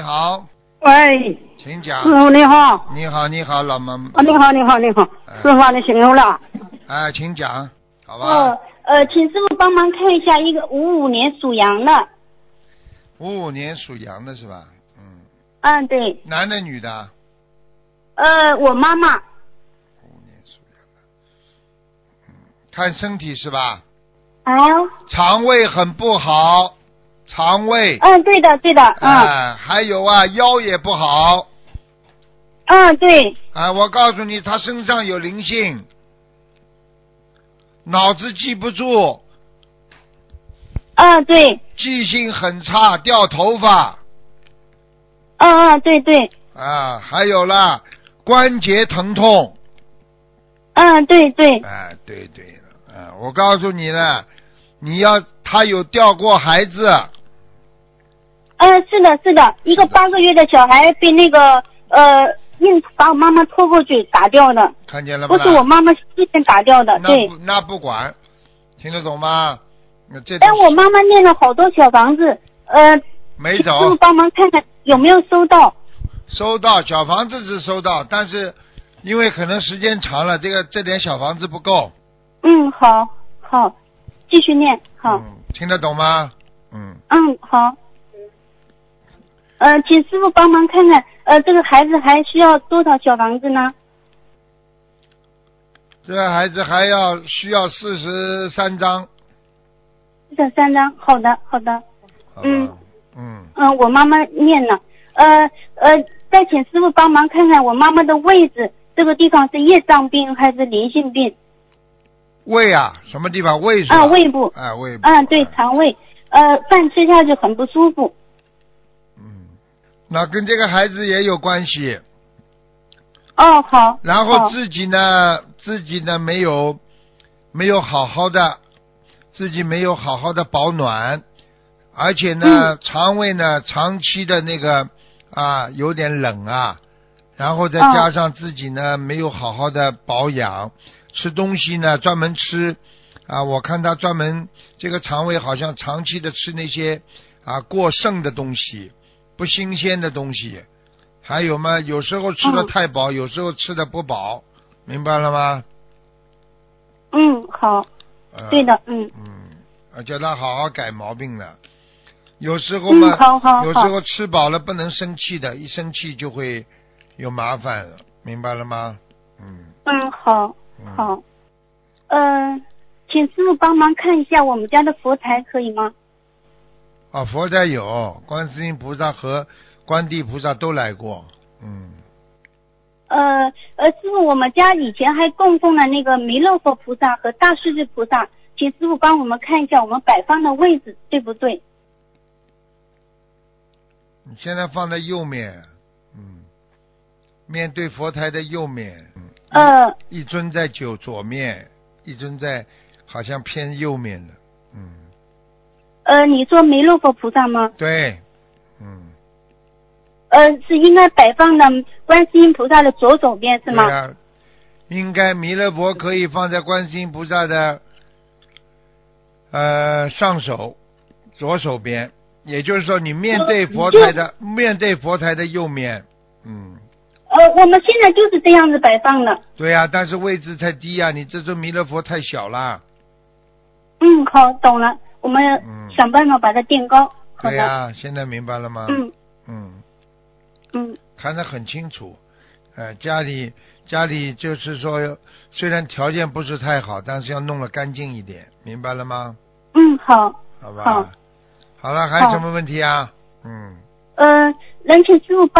你好， 喂， 请讲。 师傅你好。 你好，你好，老妈妈。 你好，你好，你好，师傅你辛苦了。 哎，请讲，好吧。 请师傅帮忙看一下一个55年属羊的。 55年属羊的是吧？ 嗯，对。 男的女的我妈妈。 ？55年属羊的。看身体是吧？ 啊。 肠胃很不好，肠胃。 对的，对的。 还有啊，腰也不好。 对。 我告诉你，他身上有灵性，脑子记不住。 对。 记性很差，掉头发。 对对。 还有啦，关节疼痛。 对对。 对对了，我告诉你了，他有掉过孩子。 是的，是的，一个8个月的小孩被那个硬把我妈妈拖过去打掉的。 看见了吗？ 不是我妈妈之前打掉的，对。 那不管，听得懂吗？ 但我妈妈念了好多小房子， 没走。 师傅帮忙看看有没有收到。 收到，小房子是收到，但是因为可能时间长了，这点小房子不够。 好，继续念，好。 听得懂吗？ 好。请师傅帮忙看看，这个孩子还需要多少小房子呢？ 这个孩子需要43张。 43张，好的，好的。我妈妈念了。再请师傅帮忙看看我妈妈的位置，这个地方是业障病还是灵性病？ 胃啊，什么地方？胃是吧？ 胃部。 胃部。 对，肠胃。饭吃下去很不舒服。 那跟这个孩子也有关系。 好。 然后自己呢没有好好的，自己没有好好的保暖，而且呢，肠胃呢长期的那个有点冷然后再加上自己呢没有好好的保养，吃东西呢专门吃我看他专门这个肠胃好像长期的吃那些过剩的东西，不新鲜的东西，还有嘛，有时候吃的太饱，有时候吃的不饱，明白了吗？ 好。对的。 叫他好好改毛病了。有时候嘛， 好。 有时候吃饱了不能生气的，一生气就会有麻烦了，明白了吗？ 好。请师傅帮忙看一下我们家的佛台可以吗？ 佛台有，观世音菩萨和观地菩萨都来过。 师傅，我们家以前还供奉了那个弥勒佛菩萨和大势至菩萨，请师傅帮我们看一下我们摆放的位置对不对？ 你现在放在右面，面对佛台的右面。一尊在左面，一尊在好像偏右面的。 你说弥勒佛菩萨吗？ 对。 是应该摆放的观世音菩萨的左手边是吗？ 对啊，应该弥勒佛可以放在观世音菩萨的上手左手边，也就是说你面对佛台的右面。 我们现在就是这样子摆放的。 对啊，但是位置太低啊，你这尊弥勒佛太小了。 好，懂了，我们想办法把它垫高。 对啊，现在明白了吗？看得很清楚。家里就是说虽然条件不是太好，但是要弄得干净一点，明白了吗？ 好。 好吧。好了，还有什么问题啊？ 能请师傅帮